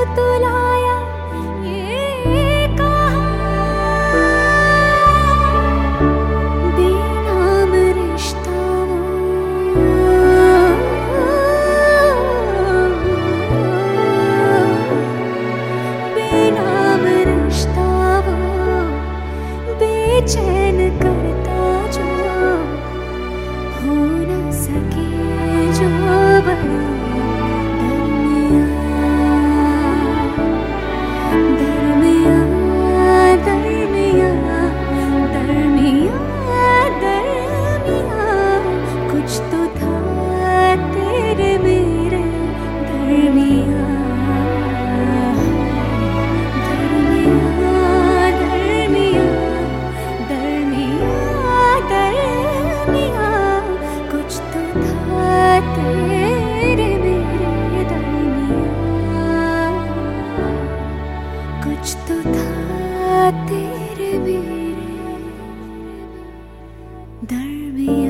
तो लाया ये कहाँ, बेनाम रिश्ता वो, बेनाम रिश्ता वो, बेचैन करता जो हो न सके जो बना कुछ तो था तेरे मेरे दरमियाँ, दरमियाँ, दरमियाँ, दरमियाँ, कुछ तो था तेरे मेरे दरमियाँ, कुछ तो था तेरे मेरे दरमियाँ।